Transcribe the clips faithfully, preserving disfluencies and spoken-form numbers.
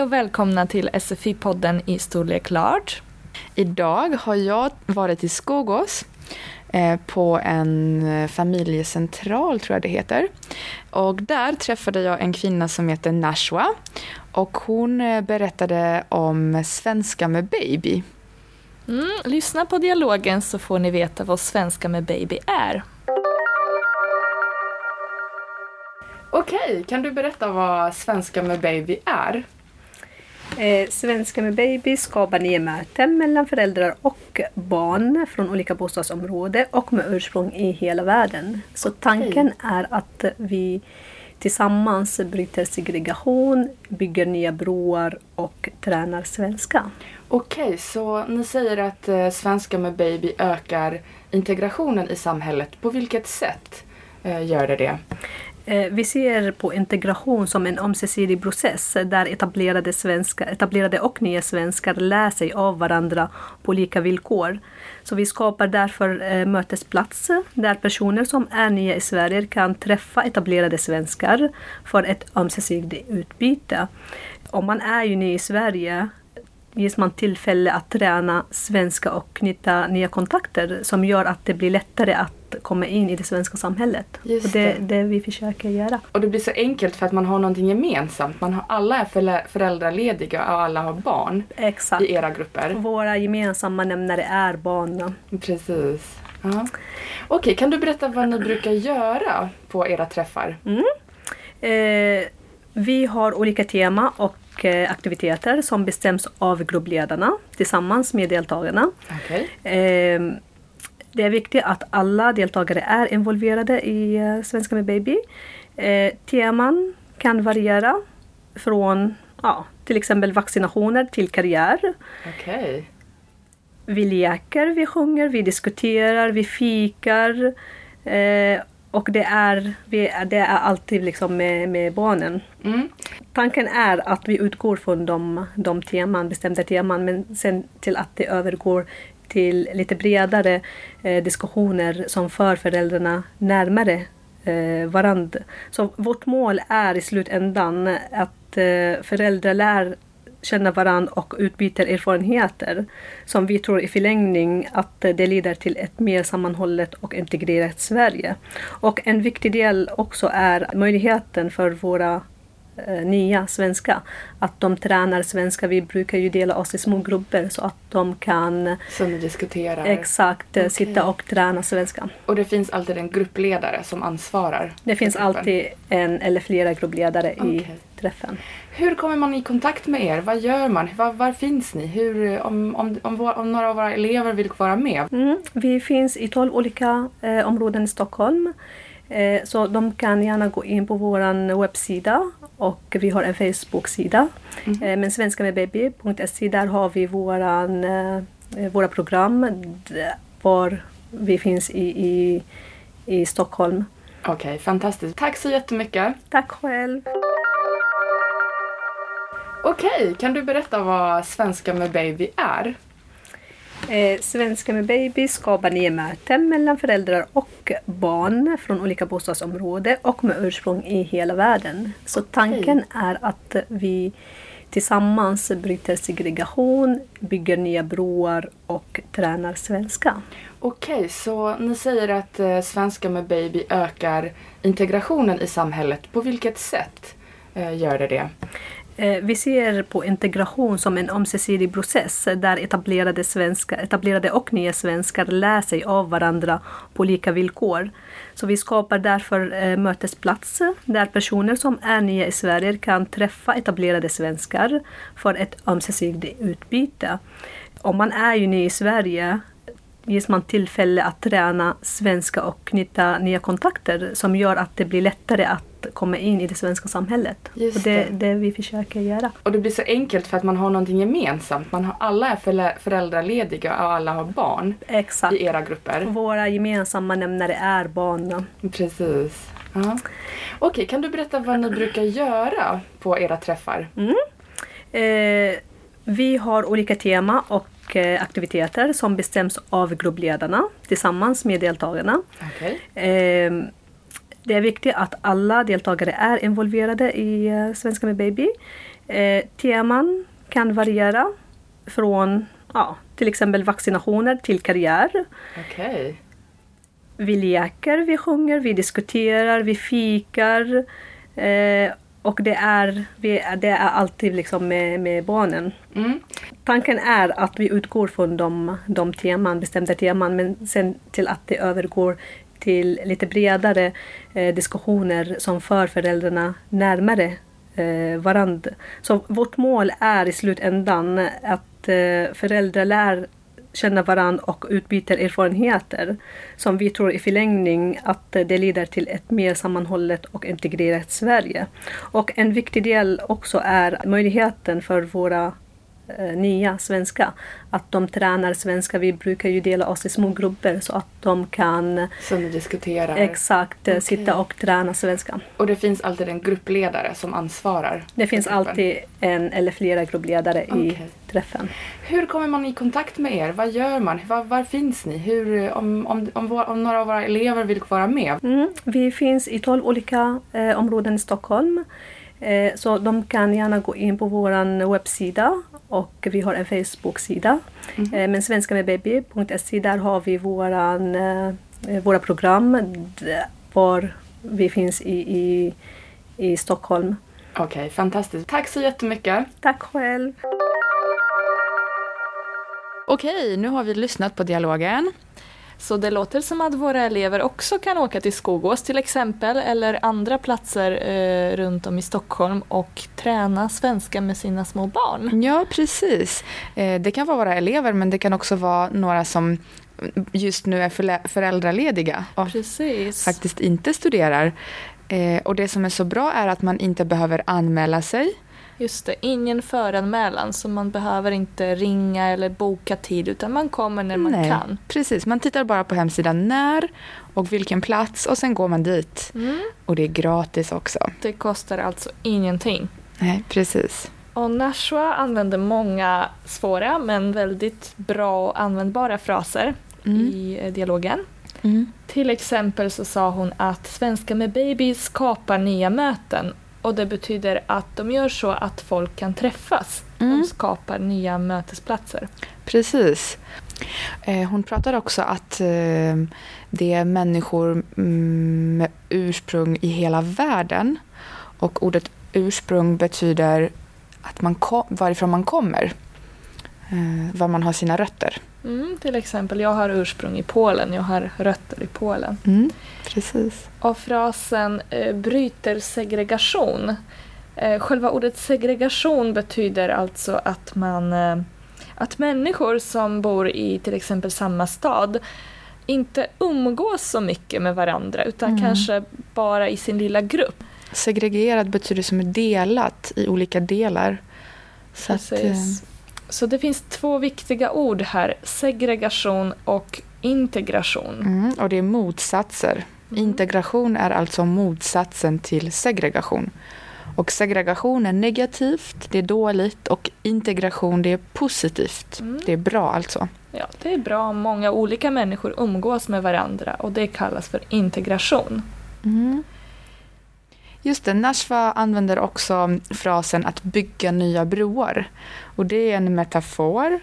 Hej och välkomna till S F I-podden i storlek large. Idag har jag varit i Skogås eh, på en familjecentral, tror jag det heter. Och där träffade jag en kvinna som heter Nashwa. Och hon eh, berättade om Svenska med baby. Mm, lyssna på dialogen så får ni veta vad Svenska med baby är. Okej, kan du berätta vad Svenska med baby är? Eh, Svenska med baby skapar nya möten mellan föräldrar och barn från olika bostadsområden och med ursprung i hela världen. Så tanken är att vi tillsammans bryter segregation, bygger nya broar och tränar svenska. Okej, så ni säger att eh, Svenska med baby ökar integrationen i samhället. På vilket sätt eh, gör det det? Vi ser på integration som en ömsesidig process där etablerade, svenska, etablerade och nya svenskar lär sig av varandra på lika villkor. Så vi skapar därför mötesplatser där personer som är nya i Sverige kan träffa etablerade svenskar för ett ömsesidigt utbyte. Om man är ju ny i Sverige ges man tillfälle att träna svenska och knyta nya kontakter som gör att det blir lättare att komma in i det svenska samhället. Just och det är det vi försöker göra. Och det blir så enkelt för att man har någonting gemensamt. Man har, alla är föräldralediga och alla har barn. Exakt. I era grupper. Våra gemensamma nämnare är barnen. Precis. Ja. Okej, kan du berätta vad ni brukar göra på era träffar? Mm. Eh, vi har olika tema och aktiviteter som bestäms av gruppledarna tillsammans med deltagarna. Okay. Eh, det är viktigt att alla deltagare är involverade i eh, Svenska med baby. Eh, teman kan variera från ja, till exempel vaccinationer till karriär. Okay. Vi leker, vi sjunger, vi diskuterar, vi fikar. Eh, Och det är, det är alltid liksom med, med barnen. Mm. Tanken är att vi utgår från de, de teman, bestämda teman. Men sen till att det övergår till lite bredare eh, diskussioner som för föräldrarna närmare eh, varandra. Så vårt mål är i slutändan att eh, föräldrar lär känna varandra och utbyter erfarenheter som vi tror i förlängning att det leder till ett mer sammanhållet och integrerat Sverige. Och en viktig del också är möjligheten för våra eh, nya svenska att de tränar svenska. Vi brukar ju dela oss i små grupper så att de kan som diskuterar. Exakt, okay. Sitta och träna svenska. Och det finns alltid en gruppledare som ansvarar? Det finns gruppen. Alltid en eller flera gruppledare okay. i träffen. Hur kommer man i kontakt med er? Vad gör man? Var, var finns ni? Hur, om, om, om, vår, om några av våra elever vill vara med? Mm, vi finns i tolv olika eh, områden i Stockholm. Eh, så de kan gärna gå in på vår webbsida och vi har en Facebook-sida. Mm. Eh, men svenska med baby punkt se, där har vi våran, eh, våra program var vi finns i, i, i Stockholm. Okej, okay, fantastiskt. Tack så jättemycket. Tack själv. Okej, kan du berätta vad Svenska med baby är? Eh, Svenska med baby skapar nya möten mellan föräldrar och barn från olika bostadsområden och med ursprung i hela världen. Så okay. Tanken är att vi tillsammans bryter segregation, bygger nya broar och tränar svenska. Okej, så ni säger att eh, Svenska med baby ökar integrationen i samhället. På vilket sätt eh, gör det det? Vi ser på integration som en ömsesidig process där etablerade, svenska, etablerade och nya svenskar lär sig av varandra på lika villkor. Så vi skapar därför mötesplatser där personer som är nya i Sverige kan träffa etablerade svenskar för ett ömsesidigt utbyte. Om man är ju ny i Sverige ges man tillfälle att träna svenska och knyta nya kontakter som gör att det blir lättare att komma in i det svenska samhället. Just och det är det vi försöker göra. Och det blir så enkelt för att man har någonting gemensamt. Man har, alla är föräldralediga och alla har barn. Exakt. I era grupper. Våra gemensamma nämnare är barnen. Precis. Ja. Okej, kan du berätta vad ni brukar göra på era träffar? Mm. Eh, vi har olika tema och aktiviteter som bestäms av gruppledarna tillsammans med deltagarna. Okay. Eh, det är viktigt att alla deltagare är involverade i Svenska med baby. Eh, teman kan variera från ja, till exempel vaccinationer till karriär. Okej. Okay. Vi leker, vi sjunger, vi diskuterar, vi fikar. Eh, och det är, vi, det är alltid liksom med, med barnen. Mm. Tanken är att vi utgår från de, de teman, bestämda teman, men sen till att det övergår till lite bredare eh, diskussioner som för föräldrarna närmare eh, varandra. Så vårt mål är i slutändan att eh, föräldrar lär känna varandra och utbyter erfarenheter som vi tror i förlängning att det leder till ett mer sammanhållet och integrerat Sverige. Och en viktig del också är möjligheten för våra eh, nya svenska att de tränar svenska. Vi brukar ju dela oss i små grupper så att de kan som ni diskuterar. Exakt, okay. Sitta och träna svenska. Och det finns alltid en gruppledare som ansvarar? Det finns gruppen. Alltid en eller flera gruppledare okay. i träffen. Hur kommer man i kontakt med er? Vad gör man? Var, var finns ni? Hur, om, om, om, vår, om några av våra elever vill vara med? Mm, vi finns i tolv olika eh, områden i Stockholm. Eh, så de kan gärna gå in på vår webbsida och vi har en Facebook-sida. Mm. Eh, men svenska med baby punkt se, där har vi våran, eh, våra program var vi finns i, i, i Stockholm. Okej, okay, fantastiskt. Tack så jättemycket. Tack själv. Okej, nu har vi lyssnat på dialogen. Så det låter som att våra elever också kan åka till Skogås till exempel eller andra platser eh, runt om i Stockholm och träna svenska med sina små barn. Ja, precis. Eh, det kan vara våra elever men det kan också vara några som just nu är föräldralediga och precis. Faktiskt inte studerar. Eh, och det som är så bra är att man inte behöver anmäla sig. Just det, ingen föranmälan så man behöver inte ringa eller boka tid utan man kommer när man Nej, kan. Precis, man tittar bara på hemsidan när och vilken plats och sen går man dit. Mm. Och det är gratis också. Det kostar alltså ingenting. Nej, precis. Och Nashwa använder många svåra men väldigt bra och användbara fraser mm. i dialogen. Mm. Till exempel så sa hon att svenska med baby skapar nya möten. Och det betyder att de gör så att folk kan träffas. Mm. De skapar nya mötesplatser. Precis. Eh, hon pratar också att eh, det är människor mm, med ursprung i hela världen. Och ordet ursprung betyder att man kom, varifrån man kommer. Eh, var man har sina rötter. Mm, till exempel, jag har ursprung i Polen. Jag har rötter i Polen. Mm, precis. Och frasen eh, bryter segregation. Eh, själva ordet segregation betyder alltså att man eh, att människor som bor i till exempel samma stad inte umgås så mycket med varandra utan mm. kanske bara i sin lilla grupp. Segregerad betyder som är delat i olika delar. Så precis. Att, eh, Så det finns två viktiga ord här, segregation och integration. Mm, och det är motsatser. Mm. Integration är alltså motsatsen till segregation. Och segregation är negativt, det är dåligt och integration det är positivt. Mm. Det är bra alltså. Ja, det är bra om många olika människor umgås med varandra och det kallas för integration. Mm. Just det, Nashwa använder också frasen att bygga nya broar. Och det är en metafor.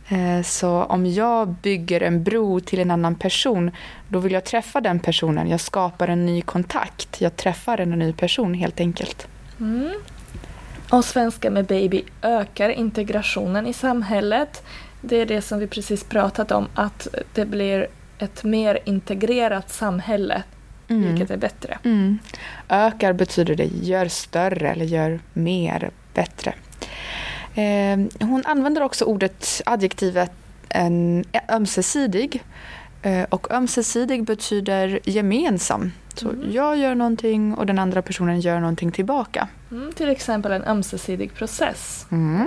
Så om jag bygger en bro till en annan person, då vill jag träffa den personen. Jag skapar en ny kontakt. Jag träffar en ny person helt enkelt. Mm. Och svenska med baby ökar integrationen i samhället. Det är det som vi precis pratat om, att det blir ett mer integrerat samhälle. Mm. Vilket är bättre. Mm. Ökar betyder det gör större eller gör mer, bättre. Eh, hon använder också ordet, adjektivet en, ömsesidig. Eh, och ömsesidig betyder gemensam. Så mm. jag gör någonting och den andra personen gör någonting tillbaka. Mm, till exempel en ömsesidig process. Mm.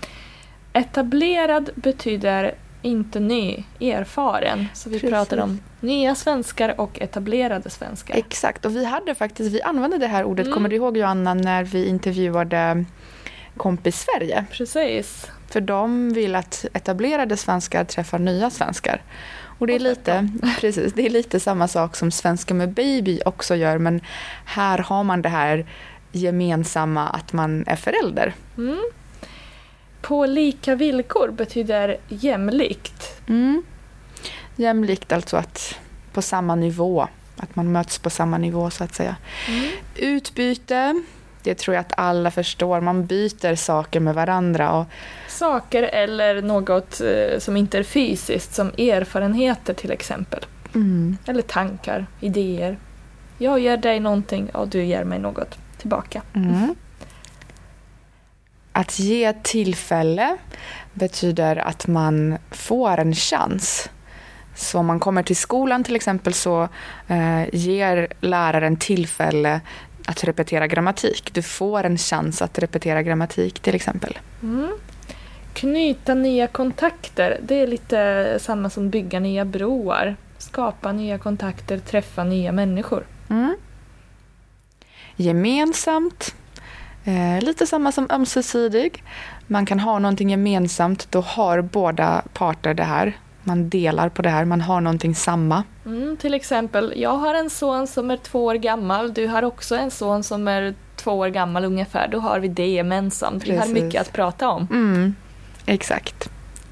Etablerad betyder inte ny, erfaren. Så vi Precis. pratar om nya svenskar och etablerade svenskar. Exakt, och vi hade faktiskt, vi använde det här ordet, mm. kommer du ihåg Joanna, när vi intervjuade Kompis Sverige? Precis. För de vill att etablerade svenskar träffar nya svenskar. Och det är lite, precis, det är lite samma sak som svenska med baby också gör, men här har man det här gemensamma att man är förälder. Mm. På lika villkor betyder jämlikt. Mm. Jämlikt, alltså att på samma nivå. Att man möts på samma nivå, så att säga. Mm. Utbyte, det tror jag att alla förstår. Man byter saker med varandra. Och... Saker eller något eh, som inte är fysiskt, som erfarenheter till exempel. Mm. Eller tankar, idéer. Jag ger dig någonting och du ger mig något tillbaka. Mm. Att ge tillfälle betyder att man får en chans. Så om man kommer till skolan till exempel, så eh, ger läraren tillfälle att repetera grammatik. Du får en chans att repetera grammatik till exempel. Mm. Knyta nya kontakter, det är lite samma som bygga nya broar. Skapa nya kontakter, träffa nya människor. Mm. Gemensamt, eh, lite samma som ömsesidig. Man kan ha någonting gemensamt, då har båda parter det här. Man delar på det här, man har någonting samma. Mm, till exempel, jag har en son som är två år gammal. Du har också en son som är två år gammal ungefär. Då har vi det gemensamt. Vi Precis. har mycket att prata om. Mm, exakt.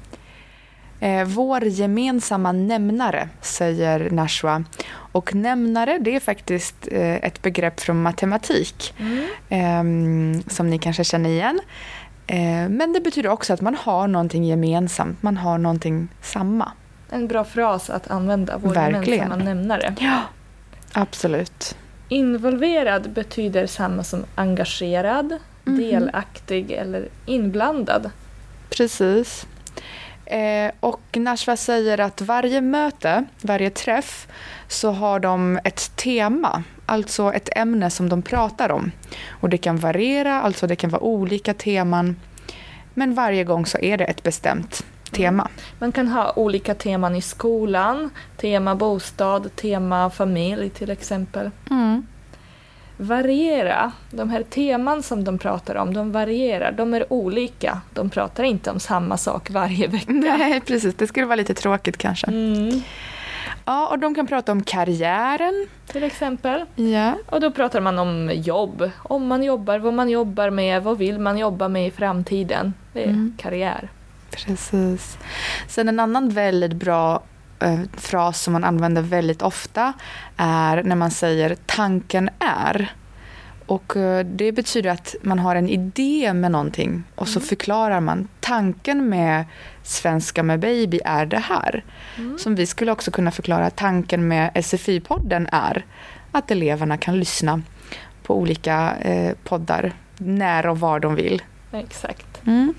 Eh, vår gemensamma nämnare, säger Nashwa. Och nämnare, det är faktiskt eh, ett begrepp från matematik. Mm. Eh, som ni kanske känner igen. Men det betyder också att man har någonting gemensamt. Man har någonting samma. En bra fras att använda, vår gemensamma nämnare. Ja, absolut. Involverad betyder samma som engagerad, mm-hmm. delaktig eller inblandad. Precis. Eh, och Nashwa säger att varje möte, varje träff, så har de ett tema. Alltså ett ämne som de pratar om. Och det kan variera, alltså det kan vara olika teman. Men varje gång så är det ett bestämt tema. Mm. Man kan ha olika teman i skolan. Tema bostad, tema familj till exempel. Mm. Variera. De här teman som de pratar om, de varierar. De är olika. De pratar inte om samma sak varje vecka. Nej, precis. Det skulle vara lite tråkigt kanske. Mm. Ja, och de kan prata om karriären. Till exempel. Ja. Och då pratar man om jobb. Om man jobbar, vad man jobbar med, vad vill man jobba med i framtiden. Det är mm. karriär. Precis. Sen en annan väldigt bra eh, fras som man använder väldigt ofta är när man säger tanken är. Och eh, det betyder att man har en idé med någonting och så mm. förklarar man tanken med Svenska med baby är det här. Mm. Som vi skulle också kunna förklara tanken med S F I-podden är att eleverna kan lyssna på olika eh, poddar när och var de vill. Exakt. Mm.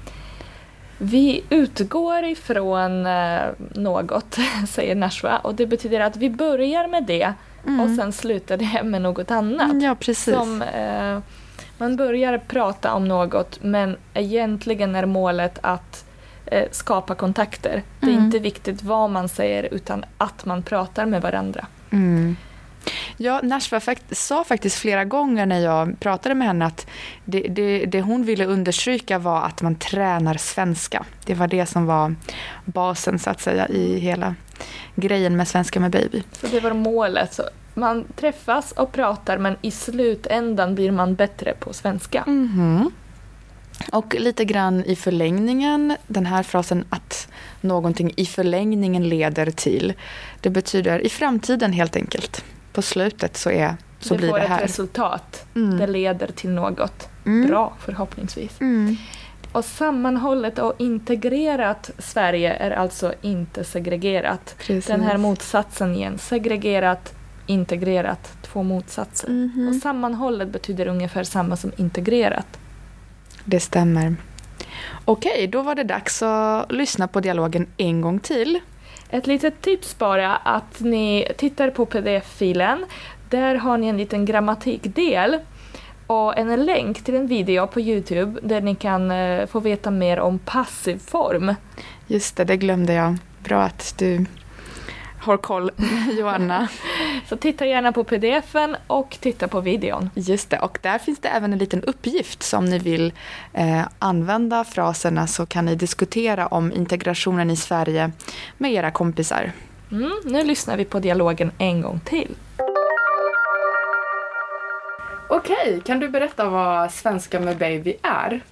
Vi utgår ifrån eh, något, säger Nashwa, och det betyder att vi börjar med det mm. och sen slutar det med något annat. Ja, precis. Som, eh, man börjar prata om något, men egentligen är målet att eh, skapa kontakter. Det är mm. inte viktigt vad man säger, utan att man pratar med varandra. Mm. Ja, Nashwa fakt- sa faktiskt flera gånger när jag pratade med henne att det, det, det hon ville understryka var att man tränar svenska. Det var det som var basen så att säga i hela grejen med Svenska med baby. Så det var målet. Så man träffas och pratar, men i slutändan blir man bättre på svenska. Mm-hmm. Och lite grann i förlängningen, den här frasen att någonting i förlängningen leder till. Det betyder i framtiden helt enkelt. På slutet så, är, så det blir det här. Det får ett resultat. Mm. Det leder till något mm. bra förhoppningsvis. Mm. Och sammanhållet och integrerat Sverige är alltså inte segregerat. Precis. Den här motsatsen igen. Segregerat, integrerat. Två motsatser. Mm-hmm. Och sammanhållet betyder ungefär samma som integrerat. Det stämmer. Okej, då var det dags att lyssna på dialogen en gång till. Ett litet tips bara att ni tittar på P D F-filen. Där har ni en liten grammatikdel och en länk till en video på YouTube där ni kan uh, få veta mer om passiv form. Just det, det glömde jag. Bra att du har koll, Joanna. Så titta gärna på P D F-en och titta på videon. Just det, och där finns det även en liten uppgift som ni vill eh, använda fraserna, så kan ni diskutera om integrationen i Sverige med era kompisar. Mm, nu lyssnar vi på dialogen en gång till. Okej, kan du berätta vad Svenska med Baby är?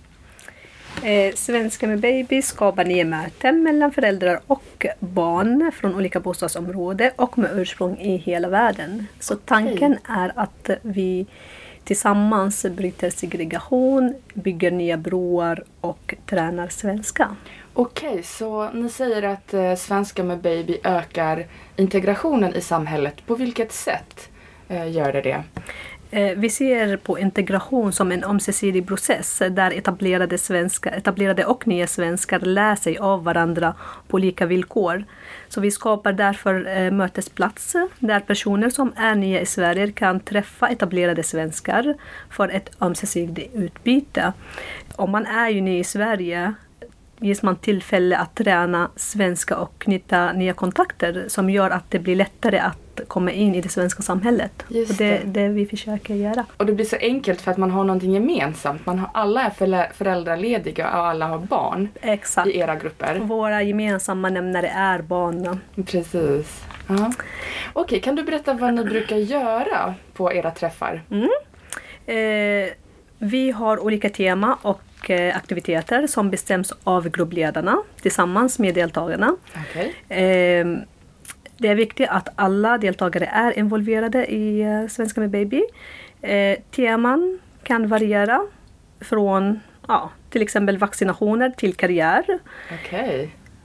Eh, Svenska med Baby skapar nya möten mellan föräldrar och barn från olika bostadsområden och med ursprung i hela världen. Så tanken är att vi tillsammans bryter segregation, bygger nya broar och tränar svenska. Okej, så ni säger att eh, Svenska med Baby ökar integrationen i samhället. På vilket sätt eh, gör det det? Vi ser på integration som en ömsesidig process där etablerade, svenska, etablerade och nya svenskar lär sig av varandra på lika villkor. Så vi skapar därför mötesplatser där personer som är nya i Sverige kan träffa etablerade svenskar för ett ömsesidigt utbyte. Om man är ju ny i Sverige ges man tillfälle att träna svenska och knyta nya kontakter som gör att det blir lättare att komma in i det svenska samhället. Just och det är det. det vi försöker göra. Och det blir så enkelt för att man har någonting gemensamt. Man har, alla är förä- föräldralediga och alla har barn. Exakt. I era grupper. Våra gemensamma nämnare är barnen. Precis. Ja. Okej, kan du berätta vad ni brukar göra på era träffar? Mm. Eh, vi har olika tema och aktiviteter som bestäms av gruppledarna tillsammans med deltagarna. Okay. Eh, det är viktigt att alla deltagare är involverade i eh, Svenska med Baby. Eh, teman kan variera från ja, till exempel vaccinationer till karriär. Okay.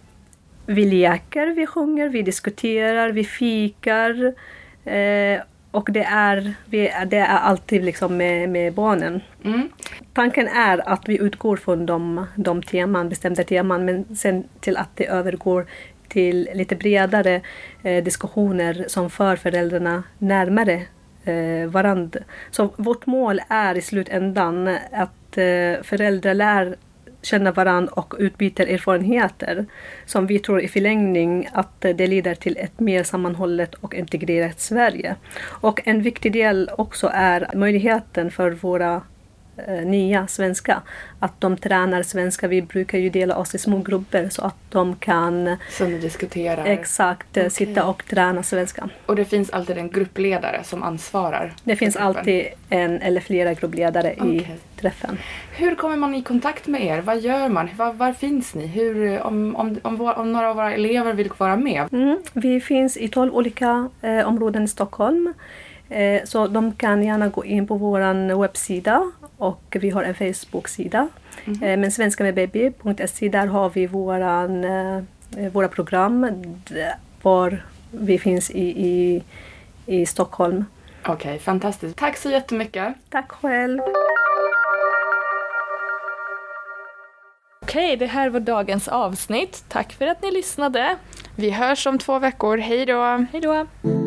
Vi leker, vi sjunger, vi diskuterar, vi fikar. Eh, Och det är, det är alltid liksom med, med barnen. Mm. Tanken är att vi utgår från de, de teman, bestämda teman, men sen till att det övergår till lite bredare eh, diskussioner som för föräldrarna närmare eh, varandra. Så vårt mål är i slutändan att eh, föräldrar lär känna varandra och utbyter erfarenheter som vi tror i förlängning att det leder till ett mer sammanhållet och integrerat Sverige. Och en viktig del också är möjligheten för våra eh, nya svenska att de tränar svenska. Vi brukar ju dela oss i små grupper så att de kan som diskuterar. Exakt, okay. Sitta och träna svenska. Och det finns alltid en gruppledare som ansvarar. Det finns gruppen. Alltid en eller flera gruppledare okay. i träffen. Hur kommer man i kontakt med er? Vad gör man? Var, var finns ni? Hur, om, om, om, om några av våra elever vill vara med? Mm, vi finns i tolv olika eh, områden i Stockholm. Eh, så de kan gärna gå in på vår webbsida och vi har en Facebook-sida. Mm. Eh, men svenska med baby punkt se, där har vi våran, eh, våra program var vi finns i, i, i Stockholm. Okej, okay, fantastiskt. Tack så jättemycket. Tack själv. Okej, det här var dagens avsnitt. Tack för att ni lyssnade. Vi hörs om två veckor. Hej då! Hej då!